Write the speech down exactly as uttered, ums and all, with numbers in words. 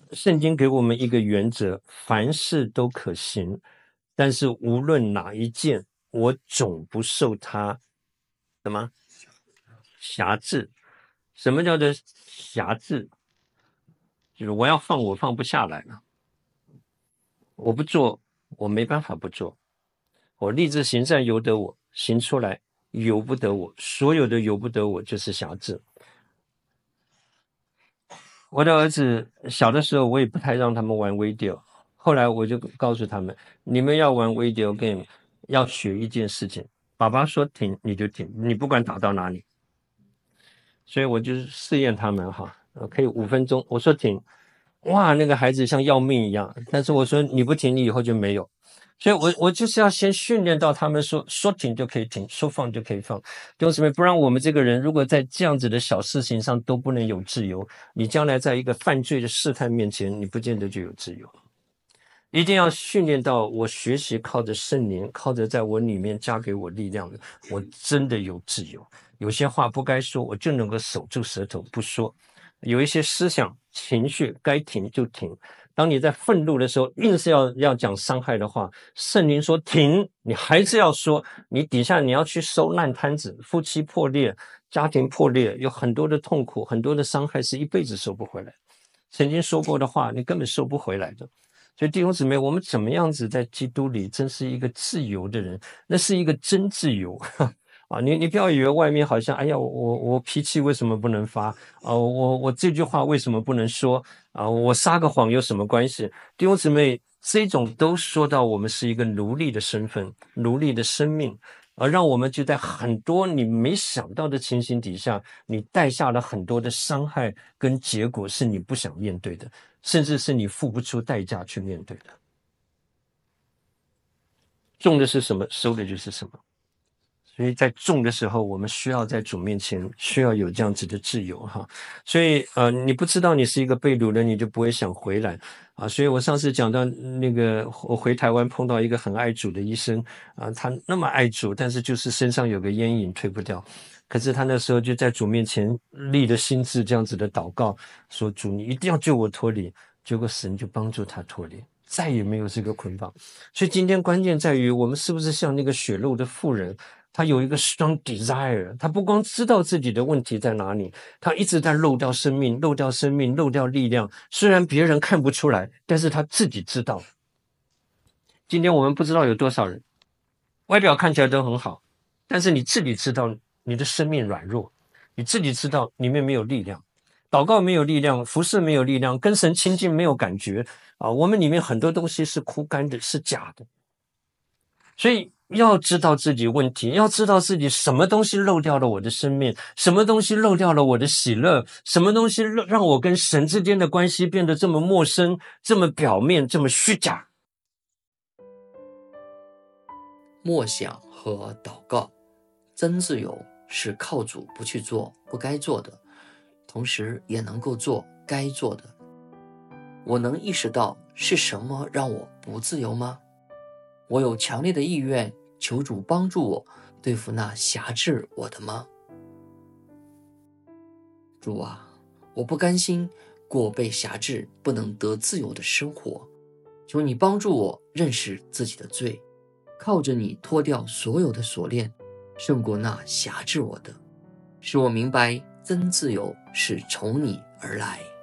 圣经给我们一个原则，凡事都可行，但是无论哪一件，我总不受它什么辖制。什么叫做辖制？就是我要放，我放不下来了。我不做，我没办法不做。我立志行善由得我，行出来由不得我。所有的由不得我就是辖制。我的儿子小的时候，我也不太让他们玩 video。后来我就告诉他们，你们要玩 video game，要学一件事情，爸爸说停你就停，你不管打到哪里。所以我就是试验他们哈，可以五分钟，我说停，哇，那个孩子像要命一样。但是我说你不停，你以后就没有。所以我我就是要先训练到他们说说停就可以停，说放就可以放。弟兄姊妹，不然我们这个人如果在这样子的小事情上都不能有自由，你将来在一个犯罪的试探面前，你不见得就有自由。一定要训练到我学习靠着圣灵，靠着在我里面加给我力量的，我真的有自由。有些话不该说，我就能够守住舌头不说。有一些思想情绪该停就停。当你在愤怒的时候，硬是要要讲伤害的话，圣灵说停，你还是要说。你底下你要去收烂摊子，夫妻破裂，家庭破裂，有很多的痛苦，很多的伤害是一辈子收不回来。曾经说过的话，你根本收不回来的。所以弟兄姊妹，我们怎么样子在基督里真是一个自由的人，那是一个真自由啊！你你不要以为外面好像，哎呀，我我脾气为什么不能发啊？我我这句话为什么不能说啊？我撒个谎有什么关系？弟兄姊妹，这种都说到我们是一个奴隶的身份，奴隶的生命，而让我们就在很多你没想到的情形底下，你带下了很多的伤害跟结果是你不想面对的。甚至是你付不出代价去面对的。种的是什么，收的就是什么。所以在种的时候，我们需要在主面前需要有这样子的自由哈。所以呃，你不知道你是一个被掳的，你就不会想回来啊。所以我上次讲到那个，我回台湾碰到一个很爱主的医生啊，他那么爱主，但是就是身上有个烟瘾推不掉。可是他那时候就在主面前立了心志，这样子的祷告，说主你一定要救我脱离。结果神就帮助他脱离，再也没有这个捆绑。所以今天关键在于我们是不是像那个血肉的妇人，他有一个 strong desire， 他不光知道自己的问题在哪里，他一直在漏掉生命，漏掉生命，漏掉力量。虽然别人看不出来，但是他自己知道。今天我们不知道有多少人外表看起来都很好，但是你自己知道你的生命软弱，你自己知道里面没有力量，祷告没有力量，服侍没有力量，跟神亲近没有感觉啊！我们里面很多东西是枯干的，是假的。所以要知道自己问题，要知道自己什么东西漏掉了我的生命，什么东西漏掉了我的喜乐，什么东西让我跟神之间的关系变得这么陌生，这么表面，这么虚假。 默想和祷告，真自由是靠主不去做不该做的，同时也能够做该做的。我能意识到是什么让我不自由吗？我有强烈的意愿求主帮助我对付那辖制我的吗？主啊，我不甘心过被辖制不能得自由的生活，求你帮助我认识自己的罪，靠着你脱掉所有的锁链，胜过那辖制我的，使我明白真自由是从你而来。